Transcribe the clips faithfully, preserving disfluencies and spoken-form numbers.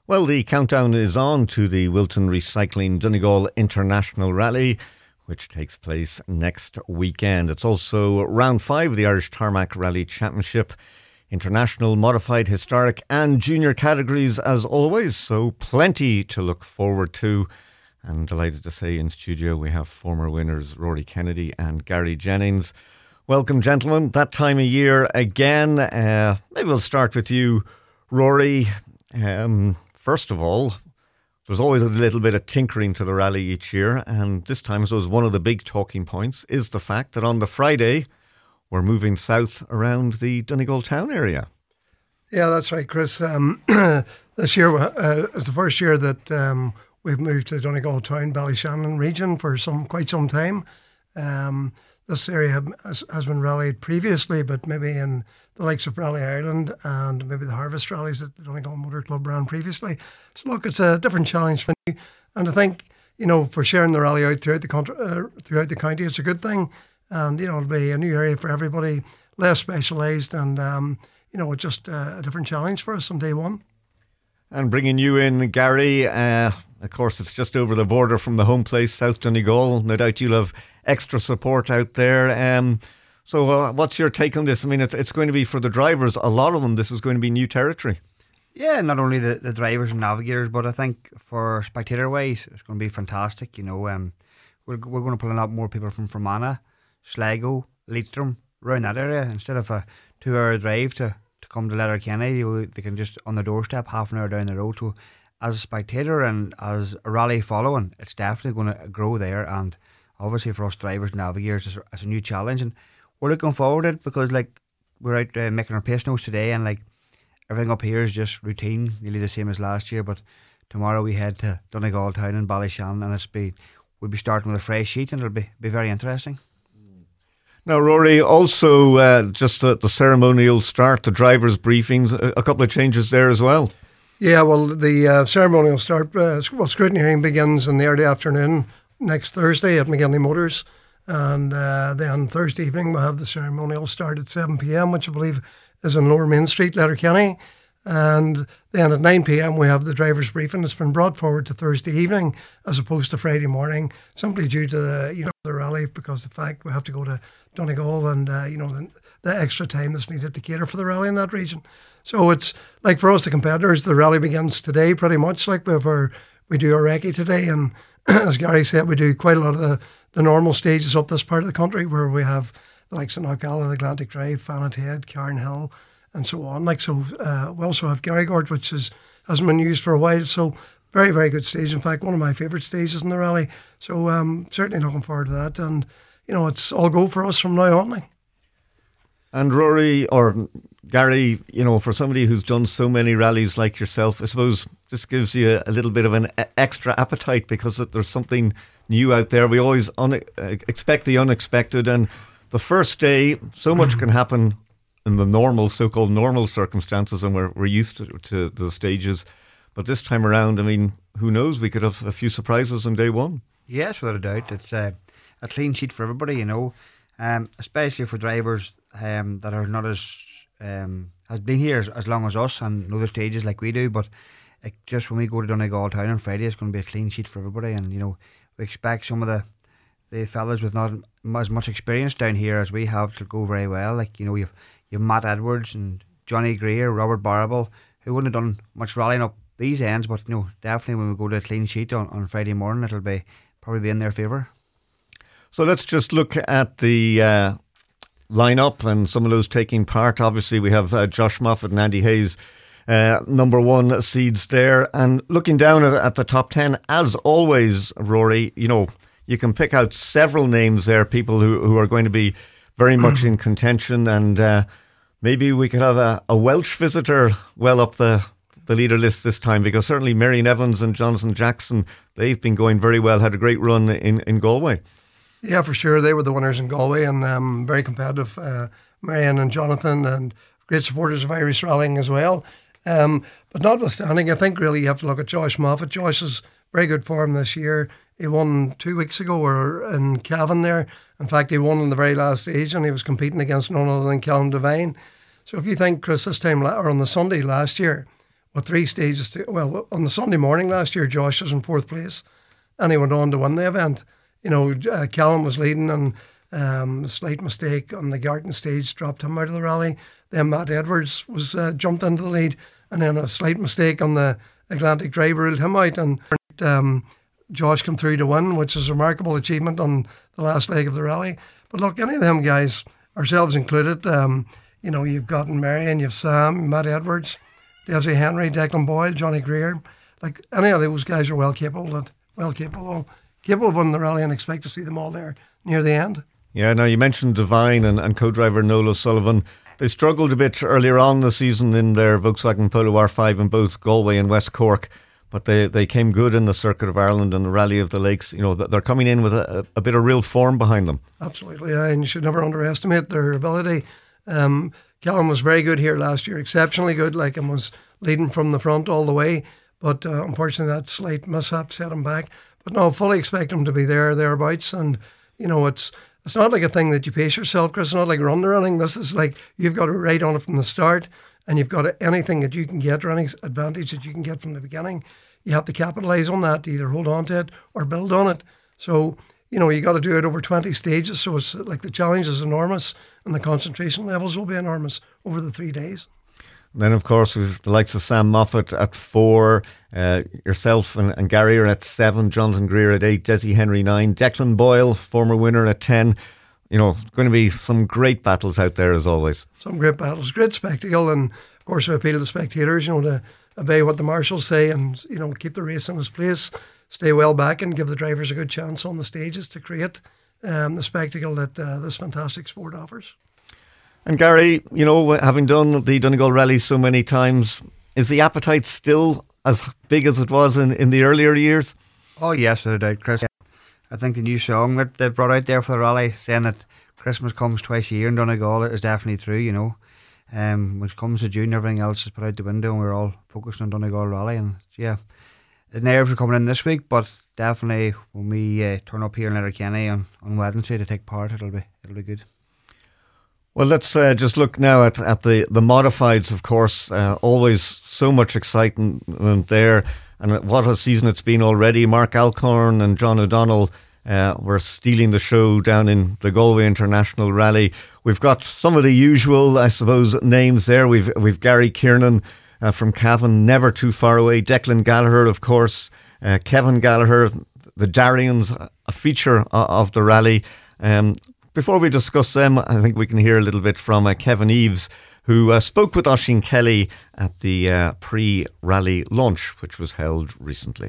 Well, the countdown is on to the Wilton Recycling Donegal International Rally, which takes place next weekend. It's also round five of the Irish Tarmac Rally Championship. International, modified, historic and junior categories as always, so plenty to look forward to. And delighted to say in studio we have former winners Rory Kennedy and Gary Jennings. Welcome, gentlemen. That time of year again. Uh, maybe we'll start with you, Rory. Um, first of all, there's always a little bit of tinkering to the rally each year, and this time, so one of the big talking points is the fact that on the Friday we're moving south around the Donegal town area. Yeah, that's right, Chris. Um, this year uh, is the first year that um, we've moved to the Donegal town, Ballyshannon region for some quite some time. Um, this area has, has been rallied previously, but maybe in the likes of Rally Ireland and maybe the Harvest rallies that the Donegal Motor Club ran previously. So look, it's a different challenge for you, and I think you know for sharing the rally out throughout the country, uh, throughout the county, it's a good thing. And you know it'll be a new area for everybody, less specialised, and um, you know it's just uh, a different challenge for us on day one. And bringing you in, Gary, uh, of course it's just over the border from the home place, South Donegal. No doubt you'll have extra support out there. Um, so uh, what's your take on this? I mean, it's, it's going to be for the drivers, a lot of them, this is going to be new territory. Yeah, not only the, the drivers and navigators, but I think for spectator-wise, it's going to be fantastic. You know, um, we're, we're going to pull a lot more people from Fermanagh, Sligo, Leitrim, around that area. Instead of a two-hour drive to, to come to Letterkenny, you, they can just on the doorstep, half an hour down the road. So as a spectator and as a rally following, it's definitely going to grow there. And obviously for us drivers and navigators, it's, it's a new challenge. And we're looking forward to it because like we're out uh, making our pace notes today, and like everything up here is just routine, nearly the same as last year. But tomorrow we head to Donegal town and Ballyshannon, and it's be, we'll be starting with a fresh sheet, and it'll be, be very interesting. Now, Rory, also uh, just the, the ceremonial start, the drivers' briefings, a, a couple of changes there as well. Yeah, well, the uh, ceremonial start, uh, well, scrutiny hearing begins in the early afternoon next Thursday at McGinley Motors. And uh, then Thursday evening we'll have the ceremonial start at seven p.m, which I believe is in Lower Main Street, Letterkenny. And then at nine p.m. we have the driver's briefing. It's been brought forward to Thursday evening as opposed to Friday morning, simply due to the, you know, the rally, because the fact we have to go to Donegal and uh, you know the, the extra time that's needed to cater for the rally in that region. So it's like for us, the competitors, the rally begins today pretty much. Like before we do our recce today, and as Gary said, we do quite a lot of the, the normal stages up this part of the country where we have the likes of Knockalla, the Atlantic Drive, Fannet Head, Cairn Hill, and so on. Like so, uh, we also have Garrygord, which is hasn't been used for a while. So very, very good stage. In fact, one of my favourite stages in the rally. So um, certainly looking forward to that. And you know, it's all go for us from now on. Like. And Rory or Gary, you know, for somebody who's done so many rallies like yourself, I suppose this gives you a little bit of an extra appetite because there's something new out there. We always un- expect the unexpected, and the first day, so much can happen in the normal, so-called normal circumstances, and we're, we're used to, to the stages. But this time around, I mean, who knows? We could have a few surprises on day one. Yes, without a doubt. It's uh, a clean sheet for everybody, you know, um, especially for drivers um, that are not as um, has been here as, as long as us and know the stages like we do. But it, just when we go to Donegal town on Friday, it's going to be a clean sheet for everybody. And you know, we expect some of the the fellas with not as much experience down here as we have to go very well. Like you know, you've you've Matt Edwards and Johnny Greer, Robert Barrable, who wouldn't have done much rallying up these ends, but you know, definitely when we go to a clean sheet on, on Friday morning, it'll be probably be in their favour. So let's just look at the uh, lineup and some of those taking part. Obviously, we have uh, Josh Moffat and Andy Hayes, uh, number one seeds there. And looking down at, at the top ten, as always, Rory, you know, you can pick out several names there, people who, who are going to be very much in contention. And uh, maybe we could have a, a Welsh visitor well up the the leader list this time, because certainly Marion Evans and Jonathan Jackson, they've been going very well, had a great run in, in Galway. Yeah, for sure. They were the winners in Galway, and um, very competitive. Uh, Marion and Jonathan, and great supporters of Irish rallying as well. Um, but notwithstanding, I think really you have to look at Josh Moffat. Josh is very good form this year. He won two weeks ago or in Cavan there. In fact, he won in the very last stage, and he was competing against none other than Callum Devine. So if you think, Chris, this time, or on the Sunday last year, with three stages. To, well, on the Sunday morning last year, Josh was in fourth place, and he went on to win the event. You know, uh, Callum was leading, and um, a slight mistake on the Garton stage dropped him out of the rally. Then Matt Edwards was uh, jumped into the lead, and then a slight mistake on the Atlantic Drive ruled him out, and um, Josh came through to win, which is a remarkable achievement on the last leg of the rally. But look, any of them guys, ourselves included, um, you know, you've got Marion, you've Sam, Matt Edwards, Desi Henry, Declan Boyle, Johnny Greer. Like, any of those guys are well capable, of, well capable, capable of winning the rally, and expect to see them all there near the end. Yeah, now you mentioned Devine and, and co-driver Noel O'Sullivan. They struggled a bit earlier on in the season in their Volkswagen Polo R five in both Galway and West Cork, but they, they came good in the Circuit of Ireland and the Rally of the Lakes. You know, they're coming in with a, a bit of real form behind them. Absolutely, yeah, and you should never underestimate their ability. Um, Callum was very good here last year, exceptionally good, like, and was leading from the front all the way. But uh, unfortunately, that slight mishap set him back. But no, fully expect him to be there, thereabouts. And, you know, it's it's not like a thing that you pace yourself, Chris. It's not like run or anything. This is like you've got to ride on it from the start, and you've got to, anything that you can get or any advantage that you can get from the beginning, you have to capitalise on that, either hold on to it or build on it. So, you know, you got to do it over twenty stages. So it's like the challenge is enormous, and the concentration levels will be enormous over the three days. Then, of course, we've the likes of Sam Moffat at four, uh, yourself and, and Gary are at seven, Jonathan Greer at eight, Desi Henry nine, Declan Boyle, former winner, at ten. You know, going to be some great battles out there as always. Some great battles, great spectacle, and of course, we appeal to the spectators, you know, to obey what the marshals say and, you know, keep the race in its place, stay well back, and give the drivers a good chance on the stages to create um, the spectacle that uh, this fantastic sport offers. And Gary, you know, having done the Donegal Rally so many times, is the appetite still as big as it was in, in the earlier years? Oh yes, without a doubt, Chris. I think the new song that they brought out there for the rally, saying that Christmas comes twice a year in Donegal, is definitely true, you know. Um, when it comes to June, everything else is put out the window, and we're all focused on Donegal Rally. And yeah, the nerves are coming in this week, but definitely when we uh, turn up here in Letterkenny on, on Wednesday to take part, it'll be it'll be good. Well, let's uh, just look now at, at the, the modifieds, of course. Uh, always so much excitement there. And what a season it's been already. Mark Alcorn and John O'Donnell uh, were stealing the show down in the Galway International Rally. We've got some of the usual, I suppose, names there. We've we've Gary Kiernan uh, from Cavan, never too far away. Declan Gallagher, of course. Uh, Kevin Gallagher, the Darians, a feature of, of the rally. Um Before we discuss them, I think we can hear a little bit from uh, Kevin Eves, who uh, spoke with Oisín Kelly at the uh, pre-rally lunch, which was held recently.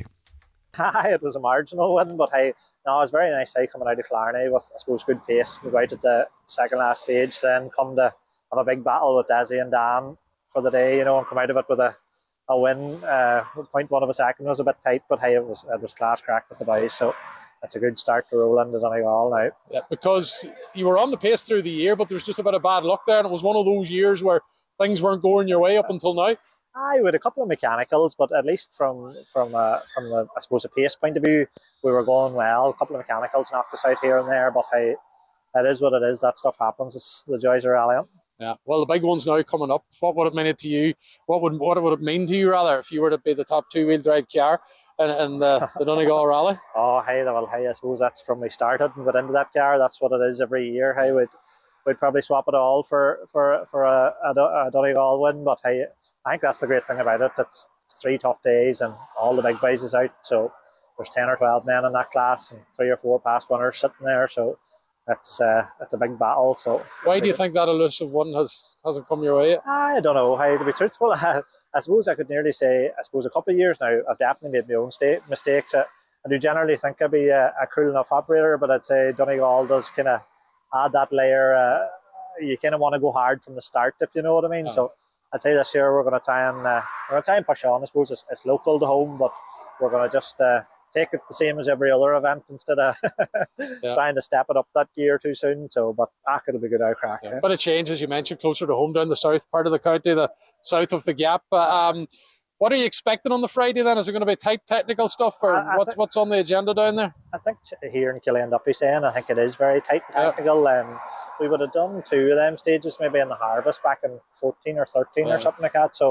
It was a marginal win, but hey, no, it was very nice hey, coming out of Clarney with, I suppose, good pace. We go out at the second last stage, then come to have a big battle with Desi and Dan for the day, you know, and come out of it with a, a win. Uh, point one of a second was a bit tight, but hey, it was it was class crack with the boys, so it's a good start to roll into Donegal now. Yeah, because you were on the pace through the year, but there was just a bit of bad luck there, and it was one of those years where things weren't going your way up until now. Aye, we had a couple of mechanicals, but at least from from uh, from the I suppose a pace point of view, we were going well. A couple of mechanicals knocked us out here and there, but hey, it is what it is. That stuff happens. It's the joys of rallying. Yeah, well, the big one's now coming up. What would it mean to you? What would what would it mean to you rather if you were to be the top two-wheel drive car in, in the, the Donegal Rally? Oh, hey, well, hey, I suppose that's from we started and got into that car. That's what it is every year. Hey, we'd we'd probably swap it all for for for a, a, a Donegal win. But hey, I think that's the great thing about it. It's, it's three tough days and all the big boys is out. So there's ten or twelve men in that class and three or four past winners sitting there. So it's uh, it's a big battle. So why do you think that elusive one has hasn't come your way? I don't know. Hey, to be truthful, I, I suppose I could nearly say I suppose a couple of years now I've definitely made my own sta- mistakes. I, I do generally think I'd be a, a cool enough operator, but I'd say Donegal does kind of add that layer. Uh, you kind of want to go hard from the start, if you know what I mean. Oh. So I'd say this year we're going to try and uh, we're going to try and push on. I suppose it's, it's local to home, but we're going to just. Uh, take it the same as every other event instead of yeah. trying to step it up that gear too soon. So, but ah, it'll be good out crack. Yeah. Yeah. But it changes, you mentioned, closer to home down the south part of the county, the south of the Gap. Um, what are you expecting on the Friday then? Is it going to be tight technical stuff, or I, I what's think, what's on the agenda down there? I think hearing Killian Duffy saying, I think it is very tight and technical. Yeah. Um, we would have done two of them stages maybe in the harvest back in fourteen or thirteen yeah. or something like that. So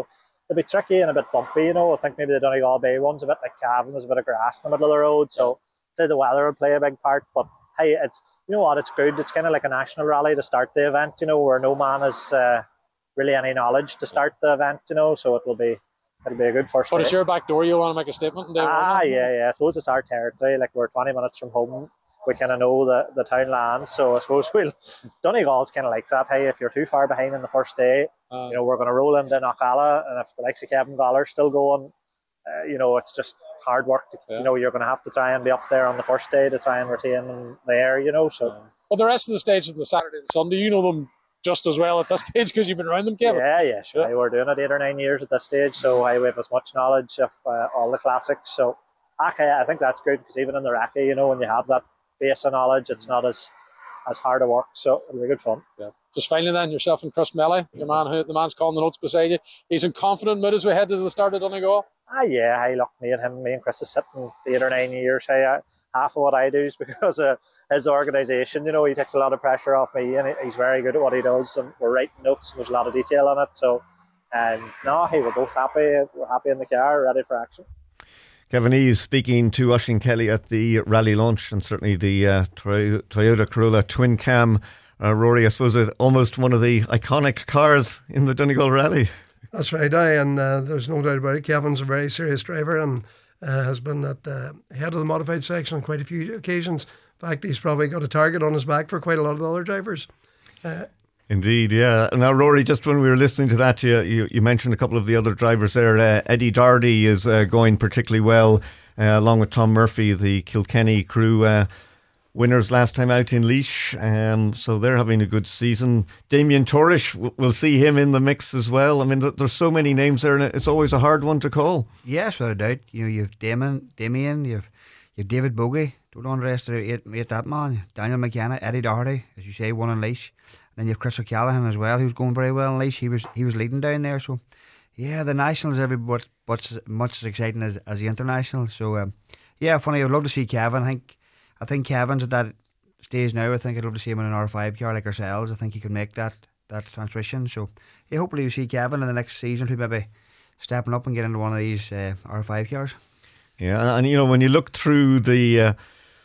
they'll be tricky and a bit bumpy, you know. I think maybe the Donegal Bay one's a bit like Cavan, there's a bit of grass in the middle of the road, so I'd say the weather will play a big part. But hey, it's, you know what, it's good. It's kind of like a national rally to start the event, you know, where no man has uh, really any knowledge to start the event, you know, so it'll be it'll be a good first But day. it's your back door, you want to make a statement? And ah, yeah, yeah. I suppose it's our territory. Like, we're twenty minutes from home. We kind of know the, the town lands, so I suppose we'll. Donegal's kind of like that. Hey, if you're too far behind in the first day, uh, you know, we're going to roll into Knockalla, and if the likes of Kevin Galler's still going, uh, you know, it's just hard work. To, yeah. You know, you're going to have to try and be up there on the first day to try and retain them there, you know, so. Uh, but the rest of the stages, the Saturday and Sunday, you know them just as well at this stage because you've been around them, Kevin. Yeah, yeah, sure. Yeah. We're doing it eight or nine years at this stage, so I have as much knowledge of uh, all the classics. So, okay, I think that's good because even in the Raki, you know, when you have that base of knowledge, it's not as as hard to work, so it'll be good fun. Yeah. Just finally then, yourself and Chris Melly, your man who the man's calling the notes beside you. He's in confident mood as we head to the start of Donegal. Ah, yeah, hey, look, me and him, me and Chris is sitting eight or nine years. Hey, I, half of what I do is because of his organisation. You know, he takes a lot of pressure off me, and he's very good at what he does. And we're writing notes, and there's a lot of detail on it. So, um, no, hey, we're both happy. We're happy in the car, ready for action. Kevin Eves speaking to Oisin Kelly at the rally launch, and certainly the uh, Toyota Corolla twin cam. Uh, Rory, I suppose uh, almost one of the iconic cars in the Donegal Rally. That's right, aye, and uh, there's no doubt about it. Kevin's a very serious driver and uh, has been at the head of the modified section on quite a few occasions. In fact, he's probably got a target on his back for quite a lot of the other drivers. Uh, Indeed, yeah. Now, Rory, just when we were listening to that, you you, you mentioned a couple of the other drivers there. Uh, Eddie Doherty is uh, going particularly well, uh, along with Tom Murphy, the Kilkenny crew uh, winners last time out in Laois. Um, so they're having a good season. Damien Torish, we'll see him in the mix as well. I mean, th- there's so many names there, and it's always a hard one to call. Yes, without a doubt. You know, you've Damien, Damien, you've you've David Bogie. Don't underestimate that man. Daniel McKenna, Eddie Doherty, as you say, won in Laois. Then you have Chris O'Callaghan as well, who's going very well in Laois. He was he was leading down there. So, yeah, the nationals every but but much as exciting as, as the international. So, um, yeah, funny. I'd love to see Kevin. I think I think Kevin's at that stage now. I think I'd love to see him in an R five car like ourselves. I think he could make that that transition. So, yeah, hopefully we see Kevin in the next season who maybe stepping up and get into one of these uh, R five cars. Yeah, and you know when you look through the. Uh,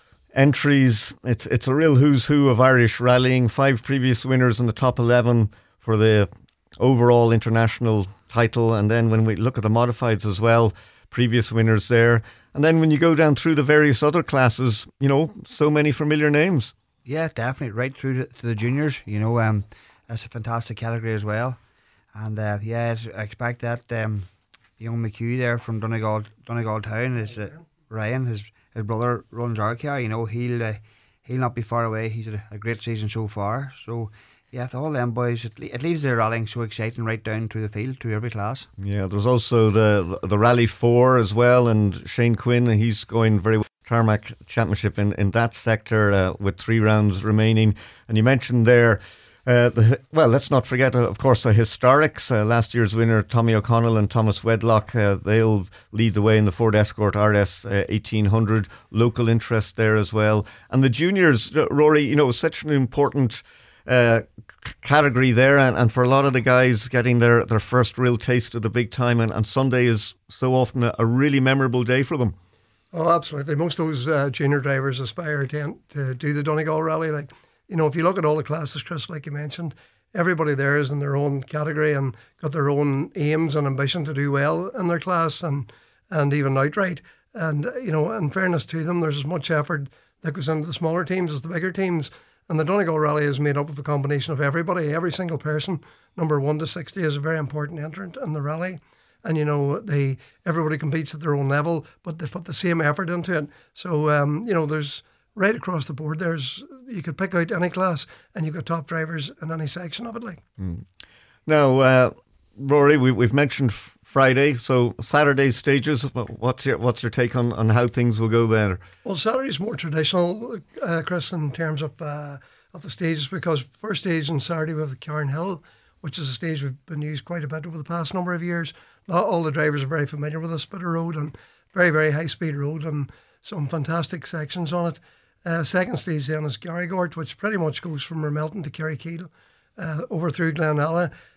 Entries, it's it's a real who's who of Irish rallying. Five previous winners in the top eleven for the overall international title, and then when we look at the modifieds as well, previous winners there. And then when you go down through the various other classes, you know, so many familiar names. Yeah, definitely, right through to, to the juniors. You know, um, that's a fantastic category as well. And uh, yeah, I expect that um, young McHugh there from Donegal, Donegal Town is uh, Ryan, his. His brother runs our car, you know, he'll uh, he'll not be far away. He's had a, a great season so far. So, yeah, the all them boys, it, it leaves their rallying so exciting right down to the field, to every class. Yeah, there's also the the Rally four as well, and Shane Quinn, he's going very well. Tarmac Championship in, in that sector uh, with three rounds remaining. And you mentioned there, uh, the, well, let's not forget, uh, of course, the historics. Uh, last year's winner, Tommy O'Connell and Thomas Wedlock, uh, they'll lead the way in the Ford Escort R S uh, eighteen hundred. Local interest there as well. And the juniors, uh, Rory, you know, such an important uh, c- category there. And, and for a lot of the guys getting their, their first real taste of the big time. And, and Sunday is so often a, a really memorable day for them. Oh, absolutely. Most of those uh, junior drivers aspire to, to do the Donegal Rally. Like, you know, if you look at all the classes, Chris, like you mentioned, everybody there is in their own category and got their own aims and ambition to do well in their class and and even outright. And, you know, in fairness to them, there's as much effort that goes into the smaller teams as the bigger teams. And the Donegal Rally is made up of a combination of everybody. Every single person, number one to sixty, is a very important entrant in the rally. And, you know, they everybody competes at their own level, but they put the same effort into it. So, um, you know, there's right across the board, there's you could pick out any class and you've got top drivers in any section of it. Like mm. Now, uh, Rory, we, we've mentioned f- Friday, so Saturday stages. What's your what's your take on, on how things will go there? Well, Saturday's more traditional, uh, Chris, in terms of uh, of the stages, because first stage on Saturday we have the Carn Hill, which is a stage we've been used quite a bit over the past number of years. All the drivers are very familiar with this bit of road, and very, very high-speed road, and some fantastic sections on it. Uh, second stage then is Garrygort, which pretty much goes from Ramelton to Kerrykeil, uh, over through Glenalla.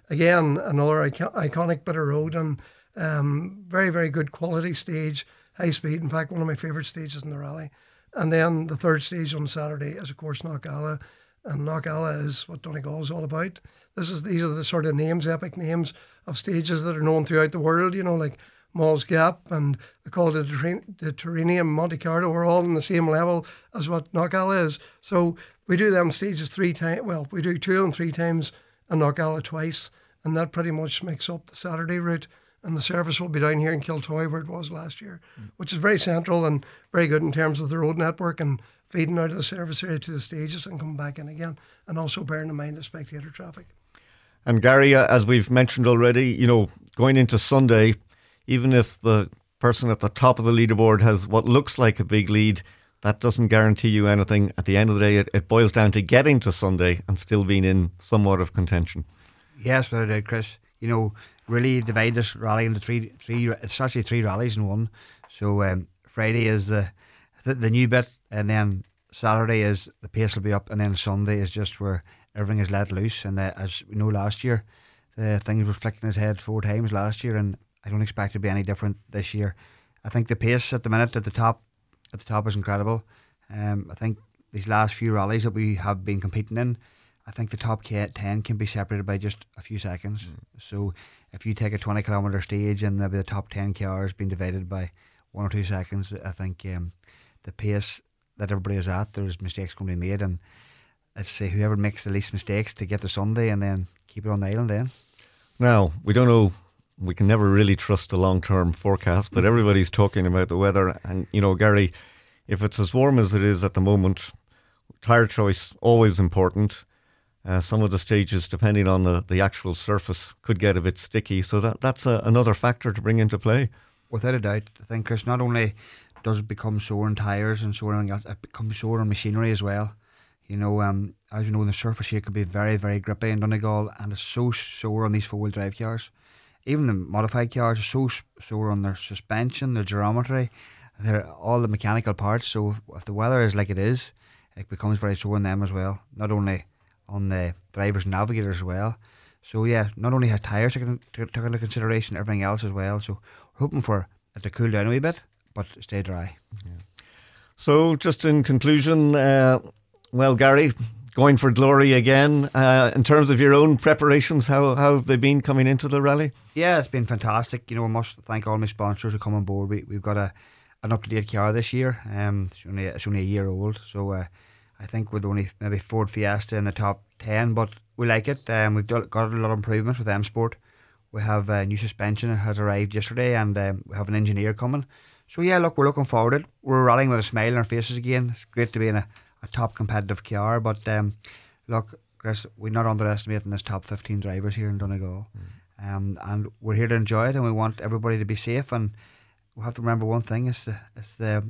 again, another icon- iconic bit of road, and um, very, very good quality stage, high speed. In fact, one of my favourite stages in the rally. And then the third stage on Saturday is, of course, Knockalla. And Knockalla is what Donegal is all about. This is These are the sort of names, epic names of stages that are known throughout the world, you know, like Moll's Gap and the Col de Tyrrhenium, Monte Carlo are all on the same level as what Knockalla is. So we do them stages three times. Well, we do two of them three times and Knockalla twice. And that pretty much makes up the Saturday route. And the service will be down here in Kiltoy where it was last year, mm. which is very central and very good in terms of the road network and feeding out of the service area to the stages and coming back in again. And also bearing in mind the spectator traffic. And Gary, as we've mentioned already, you know, going into Sunday, even if the person at the top of the leaderboard has what looks like a big lead, that doesn't guarantee you anything. At the end of the day, it, it boils down to getting to Sunday and still being in somewhat of contention. Yes, without a doubt, Chris. You know, really divide this rally into three, three. It's actually three rallies in one. So um, Friday is the, the the new bit, and then Saturday is the pace will be up, and then Sunday is just where everything is let loose. And uh, as we know, last year the things were flicking his head four times last year, and I don't expect it to be any different this year. I think the pace at the minute at the top, at the top is incredible. Um, I think these last few rallies that we have been competing in, I think the top ten can be separated by just a few seconds. Mm. So if you take a twenty kilometre stage and maybe the top ten cars being divided by one or two seconds, I think um, the pace that everybody is at, there's mistakes going to be made, and let's say whoever makes the least mistakes to get to Sunday and then keep it on the island then. Now, we don't know, we can never really trust the long-term forecast, but everybody's talking about the weather, and you know, Gary, if it's as warm as it is at the moment, tyre choice always important. Uh, some of the stages, depending on the, the actual surface, could get a bit sticky. So that that's a, another factor to bring into play. Without a doubt. I think, Chris, not only does it become sore on tyres and sore on else, it becomes sore on machinery as well. You know, um, as you know, the surface here could be very, very grippy in Donegal, and it's so sore on these four-wheel drive cars. Even the modified cars are so sore on their suspension, their geometry, their, all the mechanical parts. So if the weather is like it is, it becomes very sore on them as well. Not only on the drivers and navigators as well. So yeah, not only has tyres taken into consideration, everything else as well. So we're hoping for it to cool down a wee bit, but stay dry. Yeah. So just in conclusion, uh, well, Gary, going for glory again. Uh, in terms of your own preparations, how, how have they been coming into the rally? Yeah, it's been fantastic. You know, I must thank all my sponsors who come on board. We, we've got a an up-to-date car this year. Um, it's only it's only a year old, so uh, I think with only maybe Ford Fiesta in the top ten, but we like it. Um, we've got a lot of improvements with M Sport. We have uh, new suspension that has arrived yesterday, and um, we have an engineer coming. So yeah, look, we're looking forward to it. We're rallying with a smile on our faces again. It's great to be in a, a top competitive car, but um, look, Chris, we're not underestimating this top fifteen drivers here in Donegal. Mm. Um, and we're here to enjoy it, and we want everybody to be safe, and we have to remember one thing, it's the, it's the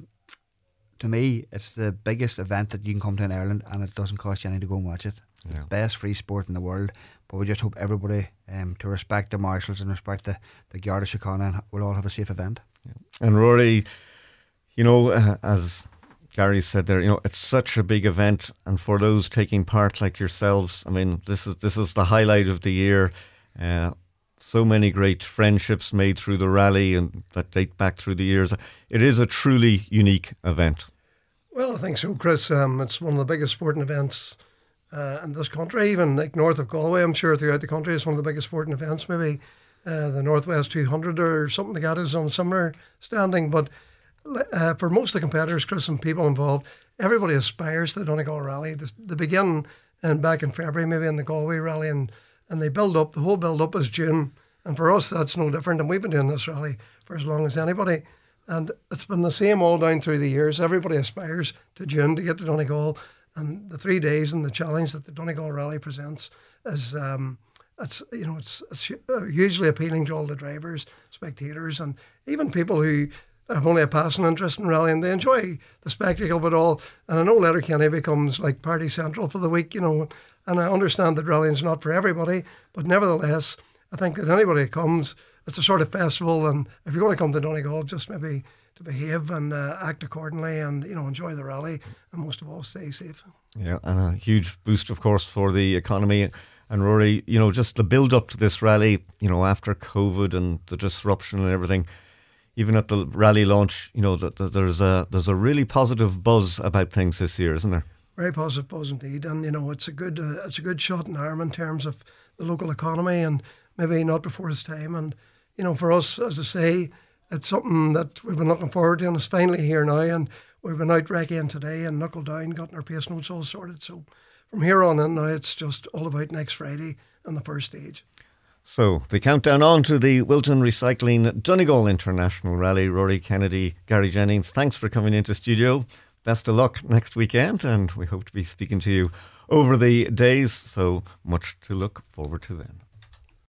to me, it's the biggest event that you can come to in Ireland, and it doesn't cost you anything to go and watch it. It's yeah. the best free sport in the world, but we just hope everybody um, to respect the marshals and respect the, the Garda Síochána, and we'll all have a safe event. Yeah. And Rory, you know, uh, as Gary said there, you know, it's such a big event, and for those taking part like yourselves, I mean, this is this is the highlight of the year. Uh, so many great friendships made through the rally and that date back through the years. It is a truly unique event. Well, I think so, Chris. Um, it's one of the biggest sporting events uh, in this country, even like north of Galway. I'm sure throughout the country it's one of the biggest sporting events. Maybe uh, the Northwest two hundred or something like that is on similar standing. But uh, for most of the competitors, Chris, and people involved, everybody aspires to the Donegal Rally. They, they begin in, back in February, maybe in the Galway Rally, and and they build up. The whole build up is June, and for us that's no different. And we've been doing this rally for as long as anybody, and it's been the same all down through the years. Everybody aspires to June to get to Donegal, and the three days and the challenge that the Donegal Rally presents is um, it's you know it's, it's hugely appealing to all the drivers, spectators, and even people who have only a passing interest in rallying. They enjoy the spectacle of it all, and I know Letterkenny becomes like party central for the week, you know. And I understand that rallying's not for everybody, but nevertheless, I think that anybody who comes, it's a sort of festival, and if you're going to come to Donegal, just maybe to behave and uh, act accordingly, and you know, enjoy the rally, and most of all, stay safe. Yeah, and a huge boost, of course, for the economy. And Rory, you know, just the build up to this rally, you know, after COVID and the disruption and everything, even at the rally launch, you know, that the, there's a there's a really positive buzz about things this year, isn't there? Very positive buzz indeed, and you know, it's a good uh, it's a good shot in arm in terms of the local economy, and maybe not before its time. And you know, for us, as I say, it's something that we've been looking forward to, and it's finally here now. And we've been out wrecking today and knuckle down, gotten our pace notes all sorted. So from here on in now, it's just all about next Friday and the first stage. So the countdown on to the Wilton Recycling Donegal International Rally. Rory Kennedy, Gary Jennings, thanks for coming into studio. Best of luck next weekend, and we hope to be speaking to you over the days. So much to look forward to then.